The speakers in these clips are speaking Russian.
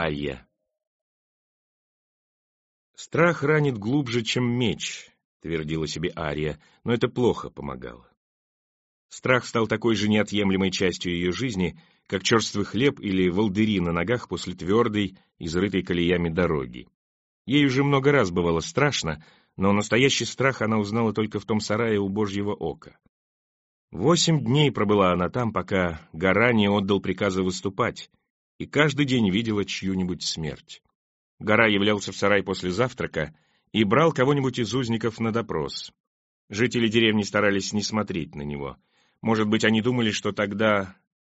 Арья. «Страх ранит глубже, чем меч», — твердила себе Арья, но это плохо помогало. Страх стал такой же неотъемлемой частью ее жизни, как черствый хлеб или волдыри на ногах после твердой, изрытой колеями дороги. Ей уже много раз бывало страшно, но настоящий страх она узнала только в том сарае у Божьего ока. 8 дней пробыла она там, пока Гора не отдал приказа выступать, и каждый день видела чью-нибудь смерть. Гора являлся в сарай после завтрака и брал кого-нибудь из узников на допрос. Жители деревни старались не смотреть на него. Может быть, они думали, что тогда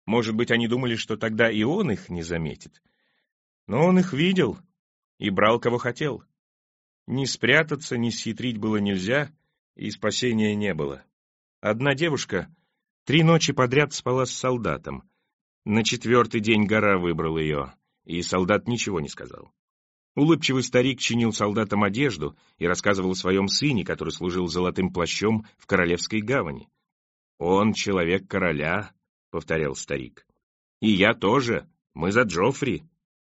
и он их не заметит. Но он их видел и брал, кого хотел. Ни спрятаться, ни схитрить было нельзя, и спасения не было. Одна девушка 3 ночи подряд спала с солдатом. На 4-й день Гора выбрал ее, и солдат ничего не сказал. Улыбчивый старик чинил солдатам одежду и рассказывал о своем сыне, который служил золотым плащом в Королевской гавани. «Он человек короля», — повторял старик. «И я тоже, мы за Джоффри».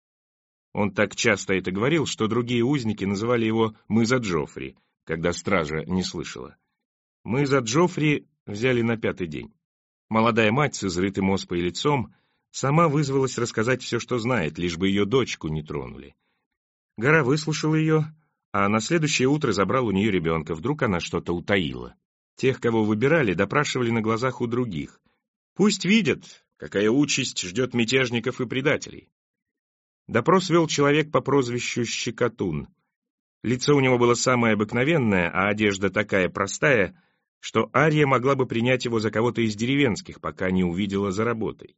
Он так часто это говорил, что другие узники называли его «мы за Джоффри», когда стража не слышала. «Мы за Джоффри» взяли на 5-й день. Молодая мать с изрытым оспой лицом сама вызвалась рассказать все, что знает, лишь бы ее дочку не тронули. Гора выслушал ее, а на следующее утро забрал у нее ребенка, вдруг она что-то утаила. Тех, кого выбирали, допрашивали на глазах у других. Пусть видят, какая участь ждет мятежников и предателей. Допрос вел человек по прозвищу Щекотун. Лицо у него было самое обыкновенное, а одежда такая простая, что Арья могла бы принять его за кого-то из деревенских, пока не увидела за работой.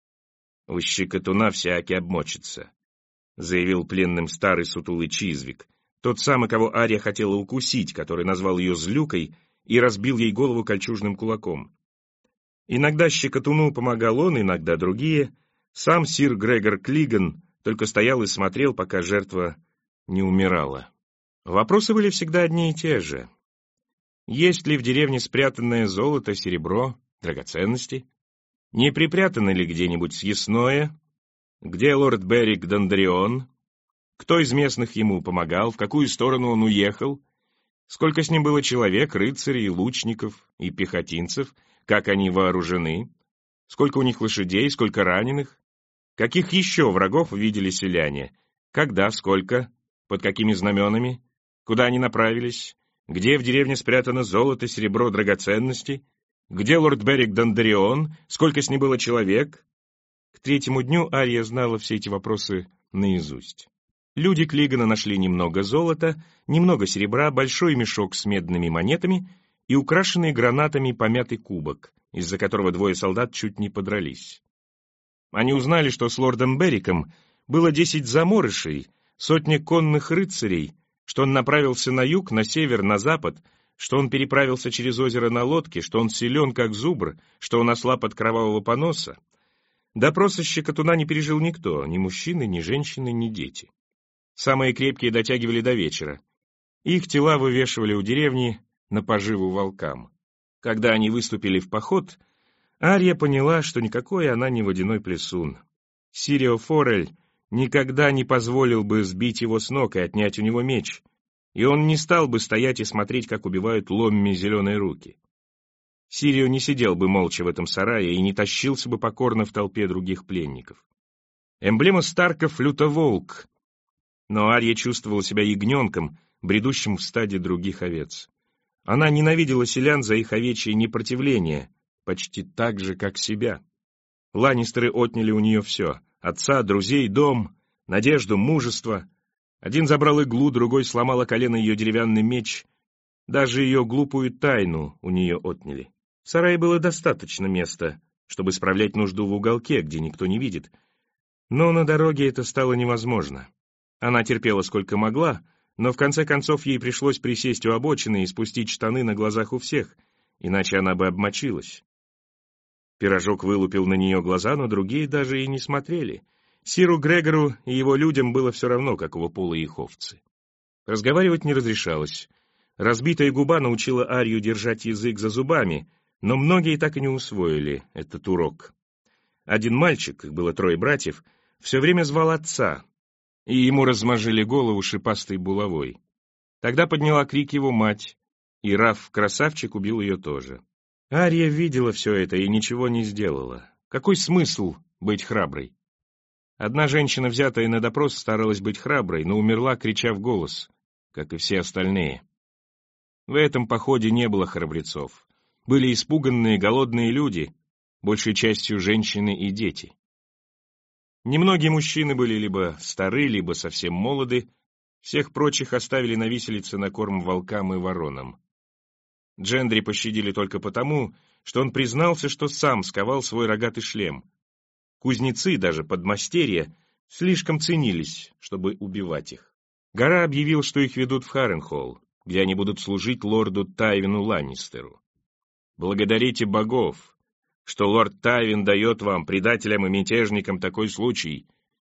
«У Щекотуна всякий обмочится», — заявил пленным старый сутулый Чизвик, тот самый, кого Арья хотела укусить, который назвал ее злюкой и разбил ей голову кольчужным кулаком. Иногда Щекотуну помогал он, иногда другие. Сам сир Грегор Клиган только стоял и смотрел, пока жертва не умирала. Вопросы были всегда одни и те же. Есть ли в деревне спрятанное золото, серебро, драгоценности? Не припрятано ли где-нибудь съестное? Где лорд Берик Дондарион? Кто из местных ему помогал? В какую сторону он уехал? Сколько с ним было человек, рыцарей, лучников и пехотинцев? Как они вооружены? Сколько у них лошадей? Сколько раненых? Каких еще врагов видели селяне? Когда? Сколько? Под какими знаменами? Куда они направились? Где в деревне спрятано золото, серебро, драгоценности? Где лорд Берик Дондарион? Сколько с ним было человек? К 3-му дню Арья знала все эти вопросы наизусть. Люди Клигана нашли немного золота, немного серебра, большой мешок с медными монетами и украшенный гранатами помятый кубок, из-за которого 2 солдат чуть не подрались. Они узнали, что с лордом Бериком было 10 заморышей, 100 конных рыцарей, что он направился на юг, на север, на запад, что он переправился через озеро на лодке, что он силен, как зубр, что он ослаб от кровавого поноса. Допроса Щекотуна не пережил никто, ни мужчины, ни женщины, ни дети. Самые крепкие дотягивали до вечера. Их тела вывешивали у деревни на поживу волкам. Когда они выступили в поход, Арья поняла, что никакой она не водяной плесун. Сирио Форель никогда не позволил бы сбить его с ног и отнять у него меч, и он не стал бы стоять и смотреть, как убивают Ломми зеленые руки. Сирио не сидел бы молча в этом сарае и не тащился бы покорно в толпе других пленников. Эмблема Старков — лютоволк, но Арья чувствовала себя ягненком, бредущим в стаде других овец. Она ненавидела селян за их овечье непротивление, почти так же, как себя. Ланнистеры отняли у нее все — отца, друзей, дом, надежду, мужество. Один забрал иглу, другой сломал о колено ее деревянный меч. Даже ее глупую тайну у нее отняли. В сарае было достаточно места, чтобы справлять нужду в уголке, где никто не видит. Но на дороге это стало невозможно. Она терпела сколько могла, но в конце концов ей пришлось присесть у обочины и спустить штаны на глазах у всех, иначе она бы обмочилась. Пирожок вылупил на нее глаза, но другие даже и не смотрели. Сиру Грегору и его людям было все равно, какого пола их овцы. Разговаривать не разрешалось. Разбитая губа научила Арью держать язык за зубами, но многие так и не усвоили этот урок. Один мальчик, их было 3 братьев, все время звал отца, и ему размажили голову шипастой булавой. Тогда подняла крик его мать, и Раф-красавчик убил ее тоже. Ария видела все это и ничего не сделала. Какой смысл быть храброй? Одна женщина, взятая на допрос, старалась быть храброй, но умерла, крича в голос, как и все остальные. В этом походе не было храбрецов. Были испуганные, голодные люди, большей частью женщины и дети. Немногие мужчины были либо стары, либо совсем молоды, всех прочих оставили на виселице на корм волкам и воронам. Джендри пощадили только потому, что он признался, что сам сковал свой рогатый шлем. Кузнецы, даже подмастерья, слишком ценились, чтобы убивать их. Гора объявил, что их ведут в Харренхолл, где они будут служить лорду Тайвину Ланнистеру. «Благодарите богов, что лорд Тайвин дает вам, предателям и мятежникам, такой случай.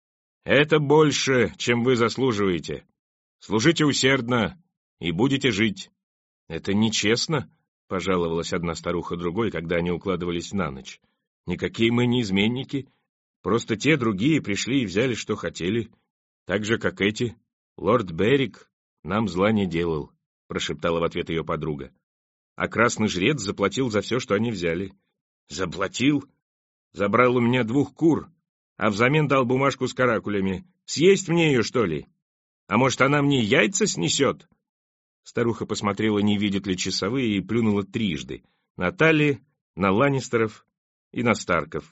Это больше, чем вы заслуживаете. Служите усердно и будете жить». «Это нечестно», — пожаловалась одна старуха другой, когда они укладывались на ночь. «Никакие мы не изменники. Просто те другие пришли и взяли, что хотели. Так же, как эти. Лорд Беррик нам зла не делал», — прошептала в ответ ее подруга. «А красный жрец заплатил за все, что они взяли». «Заплатил? Забрал у меня 2 кур, а взамен дал бумажку с каракулями. Съесть мне ее, что ли? А может, она мне яйца снесет?» Старуха посмотрела, не видят ли часовые, и плюнула трижды. На Талли, на Ланнистеров и на Старков.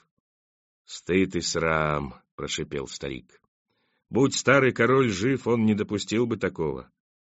«Стыд и срам», — прошипел старик. «Будь старый король жив, он не допустил бы такого».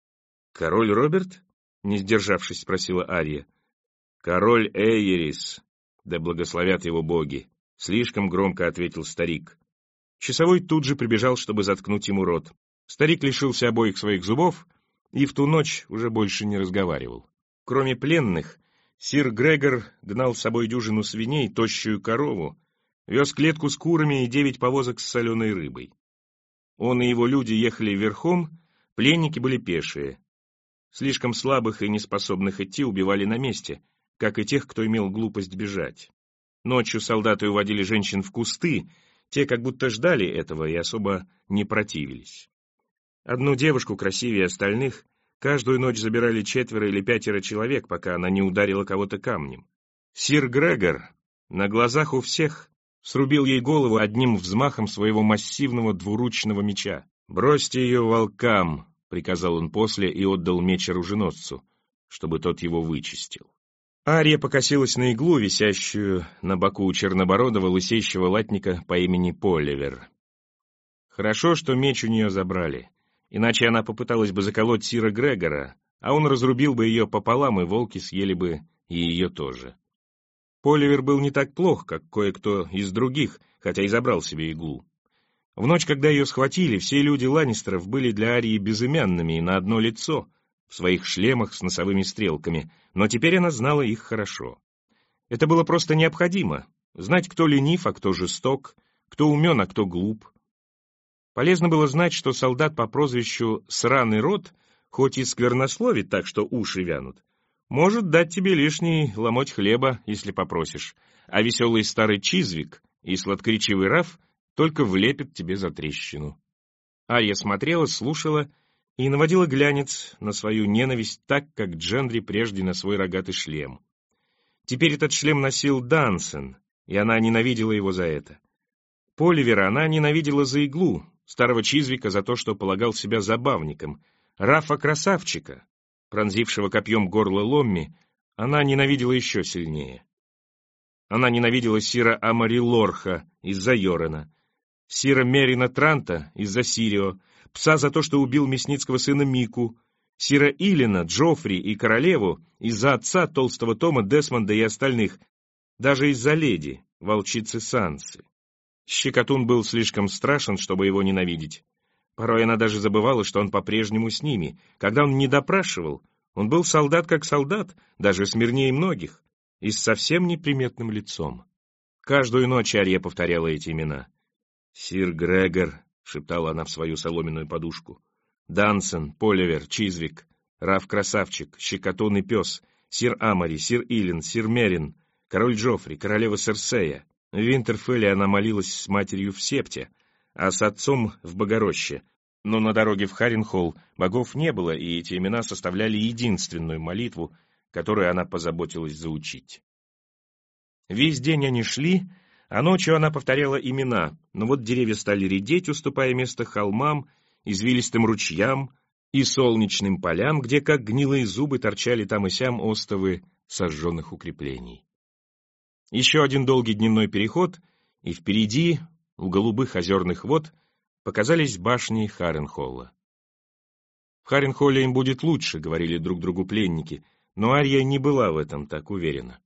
«Король Роберт?» — не сдержавшись, спросила Ария. «Король Эйерис, да благословят его боги», — слишком громко ответил старик. Часовой тут же прибежал, чтобы заткнуть ему рот. Старик лишился обоих своих зубов и в ту ночь уже больше не разговаривал. Кроме пленных, сир Грегор гнал с собой дюжину свиней, тощую корову, вез клетку с курами и 9 повозок с соленой рыбой. Он и его люди ехали верхом, пленники были пешие. Слишком слабых и неспособных идти убивали на месте, как и тех, кто имел глупость бежать. Ночью солдаты уводили женщин в кусты, те как будто ждали этого и особо не противились. Одну девушку, красивее остальных, каждую ночь забирали 4 или 5 человек, пока она не ударила кого-то камнем. Сир Грегор на глазах у всех срубил ей голову одним взмахом своего массивного двуручного меча. «Бросьте ее волкам», — приказал он после и отдал меч оруженосцу, чтобы тот его вычистил. Ария покосилась на иглу, висящую на боку у чернобородого лысеющего латника по имени Поливер. Хорошо, что меч у нее забрали, иначе она попыталась бы заколоть сира Грегора, а он разрубил бы ее пополам, и волки съели бы и ее тоже. Поливер был не так плох, как кое-кто из других, хотя и забрал себе иглу. В ночь, когда ее схватили, все люди Ланнистеров были для Арии безымянными и на одно лицо, в своих шлемах с носовыми стрелками, но теперь она знала их хорошо. Это было просто необходимо — знать, кто ленив, а кто жесток, кто умен, а кто глуп. Полезно было знать, что солдат по прозвищу «Сраный рот», хоть и сквернословит так, что уши вянут, может дать тебе лишний ломоть хлеба, если попросишь, а веселый старый Чизвик и сладкоречивый Раф только влепят тебе за трещину. Ария смотрела, слушала и наводила глянец на свою ненависть так, как Джендри прежде на свой рогатый шлем. Теперь этот шлем носил Дансен, и она ненавидела его за это. Поливера она ненавидела за иглу, старого Чизвика за то, что полагал себя забавником, Рафа-красавчика, пронзившего копьем горло Ломми, она ненавидела еще сильнее. Она ненавидела сира Амари Лорха из-за Йорена, сира Мерина Транта из-за Сирио, пса за то, что убил мясницкого сына Мику, сира Илина, Джоффри и королеву из-за отца толстого Тома, Десмонда и остальных, даже из-за леди, волчицы Сансы. Щекотун был слишком страшен, чтобы его ненавидеть. Порой она даже забывала, что он по-прежнему с ними. Когда он не допрашивал, он был солдат как солдат, даже смирнее многих, и с совсем неприметным лицом. Каждую ночь Ария повторяла эти имена. «Сир Грегор», — шептала она в свою соломенную подушку, «Дансен, Поливер, Чизвик, Раф-красавчик, Щекотун и пес, сир Амари, сир Илин, сир Мерин, король Джоффри, королева Серсея». В Винтерфелле она молилась с матерью в септе, а с отцом в Богороще. Но на дороге в Харенхолл богов не было, и эти имена составляли единственную молитву, которую она позаботилась заучить. Весь день они шли, а ночью она повторяла имена, но вот деревья стали редеть, уступая место холмам, извилистым ручьям и солнечным полям, где, как гнилые зубы, торчали там и сям остовы сожженных укреплений. Еще один долгий дневной переход, и впереди, у голубых озерных вод, показались башни Харенхолла. «В Харенхолле им будет лучше», — говорили друг другу пленники, но Арья не была в этом так уверена.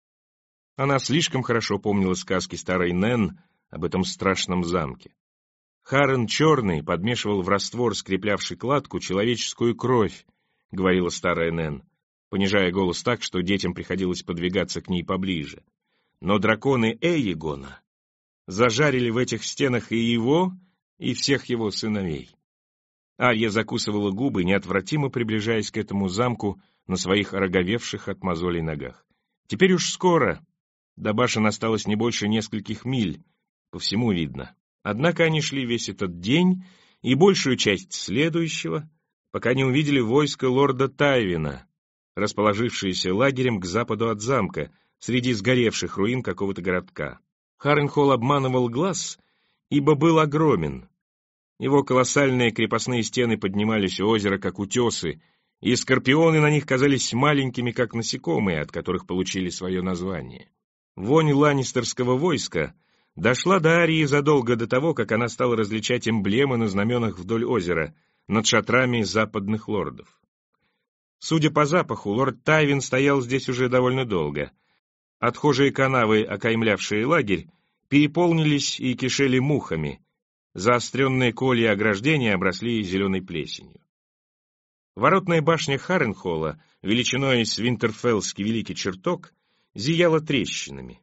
Она слишком хорошо помнила сказки старой Нэн об этом страшном замке. Харен Черный подмешивал в раствор, скреплявший кладку, человеческую кровь, говорила старая Нэн, понижая голос так, что детям приходилось подвигаться к ней поближе. Но драконы Эйегона зажарили в этих стенах и его, и всех его сыновей. Арья закусывала губы, неотвратимо приближаясь к этому замку на своих ороговевших от мозолей ногах. Теперь уж скоро, до башен осталось не больше нескольких миль, по всему видно. Однако они шли весь этот день и большую часть следующего, пока не увидели войско лорда Тайвина, расположившееся лагерем к западу от замка, среди сгоревших руин какого-то городка. Харенхолл обманывал глаз, ибо был огромен. Его колоссальные крепостные стены поднимались у озера, как утесы, и скорпионы на них казались маленькими, как насекомые, от которых получили свое название. Вонь ланнистерского войска дошла до Арии задолго до того, как она стала различать эмблемы на знаменах вдоль озера, над шатрами западных лордов. Судя по запаху, лорд Тайвин стоял здесь уже довольно долго. Отхожие канавы, окаймлявшие лагерь, переполнились и кишели мухами. Заостренные колья ограждения обросли зеленой плесенью. Воротная башня Харенхолла, величиной с Винтерфеллский великий чертог, зияла трещинами.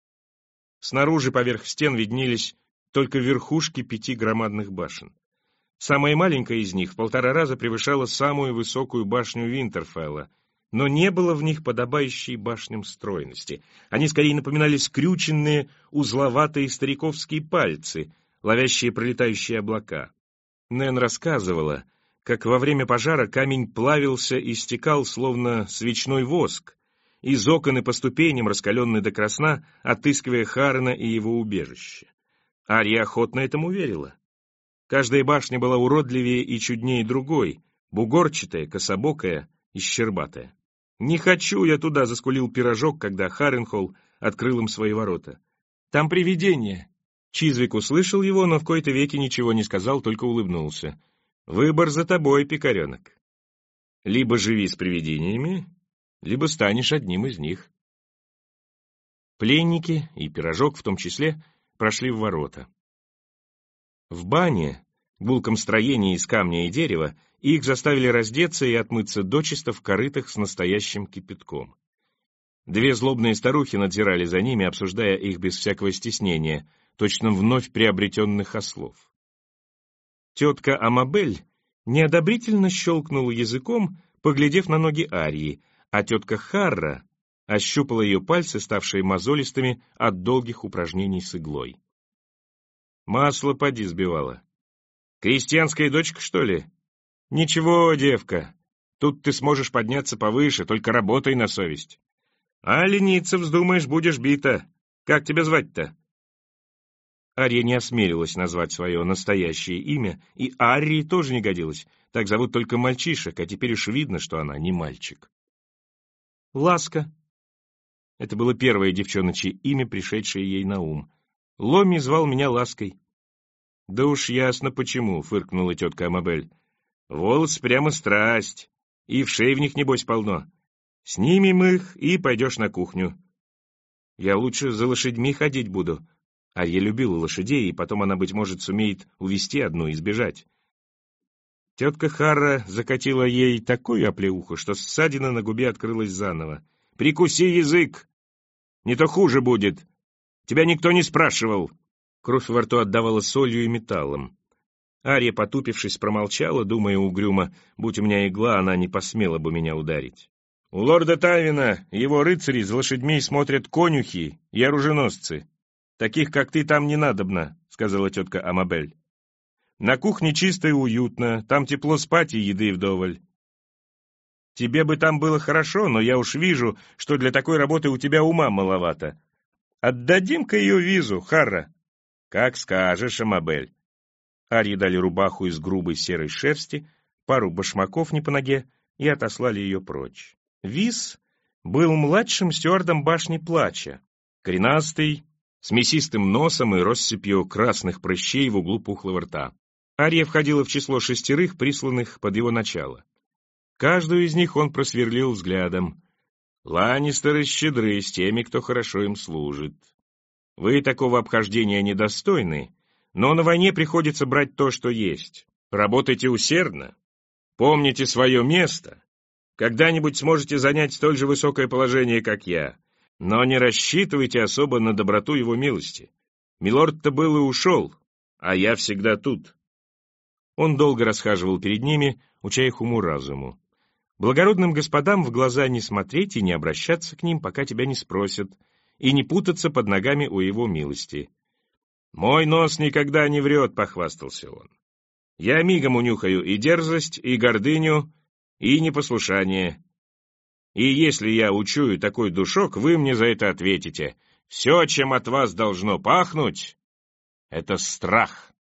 Снаружи поверх стен виднелись только верхушки 5 громадных башен. Самая маленькая из них в 1,5 раза превышала самую высокую башню Винтерфелла, но не было в них подобающей башням стройности. Они скорее напоминали скрюченные, узловатые стариковские пальцы, ловящие пролетающие облака. Нэн рассказывала, как во время пожара камень плавился и стекал, словно свечной воск, из окон и по ступеням, раскаленный до красна, отыскивая Харена и его убежище. Арья охотно этому верила. Каждая башня была уродливее и чуднее другой, бугорчатая, кособокая и щербатая. «Не хочу я туда», — заскулил пирожок, когда Харенхолл открыл им свои ворота. «Там привидение». Чизвик услышал его, но в кои-то веки ничего не сказал, только улыбнулся. «Выбор за тобой, пикаренок. Либо живи с привидениями, либо станешь одним из них». Пленники, и пирожок в том числе, прошли в ворота. В бане, гулком строении из камня и дерева, их заставили раздеться и отмыться дочисто в корытах с настоящим кипятком. 2 злобные старухи надзирали за ними, обсуждая их без всякого стеснения, точно вновь приобретенных ослов. Тетка Амабель неодобрительно щелкнула языком, поглядев на ноги Арии, а тетка Харра ощупала ее пальцы, ставшие мозолистыми от долгих упражнений с иглой. «Масло поди сбивала. Крестьянская дочка, что ли? Ничего, девка, тут ты сможешь подняться повыше, только работай на совесть. А лениться вздумаешь, будешь бита. Как тебя звать-то?» Ария не осмелилась назвать свое настоящее имя, и Арии тоже не годилось. Так зовут только мальчишек, а теперь уж видно, что она не мальчик. Ласка. Это было первое девчоночье имя, пришедшее ей на ум. Ломи звал меня Лаской. «Да уж ясно почему», — фыркнула тетка Амабель. «Волос прямо страсть, и вшей в них, небось, полно. Снимем их, и пойдешь на кухню. Я лучше за лошадьми ходить буду». А я любила лошадей, и потом она, быть может, сумеет увести одну и сбежать. Тетка Харра закатила ей такую оплеуху, что ссадина на губе открылась заново. «Прикуси язык! Не то хуже будет! Тебя никто не спрашивал!» Кровь во рту отдавала солью и металлом. Ария, потупившись, промолчала, думая угрюмо, будь у меня игла, она не посмела бы меня ударить. «У лорда Тайвина и его рыцарей за лошадьми смотрят конюхи и оруженосцы. Таких, как ты, там не надобно», — сказала тетка Амабель. На кухне чисто и уютно, там тепло спать и еды вдоволь. Тебе бы там было хорошо, но я уж вижу, что для такой работы у тебя ума маловато. Отдадим-ка ее визу, Харра. Как скажешь, Амабель. Арье дали рубаху из грубой серой шерсти, пару башмаков не по ноге и отослали ее прочь. Виз был младшим стюардом башни Плача, коренастый, с мясистым носом и россыпью красных прыщей в углу пухлого рта. Ария входила в число 6, присланных под его начало. Каждую из них он просверлил взглядом. Ланнистеры щедры с теми, кто хорошо им служит. Вы такого обхождения недостойны, но на войне приходится брать то, что есть. Работайте усердно, помните свое место. Когда-нибудь сможете занять столь же высокое положение, как я, но не рассчитывайте особо на доброту его милости. Милорд-то был и ушел, а я всегда тут. Он долго расхаживал перед ними, уча их уму-разуму. Благородным господам в глаза не смотреть и не обращаться к ним, пока тебя не спросят, и не путаться под ногами у его милости. «Мой нос никогда не врет», — похвастался он. «Я мигом унюхаю и дерзость, и гордыню, и непослушание. И если я учую такой душок, вы мне за это ответите. Все, чем от вас должно пахнуть, — это страх».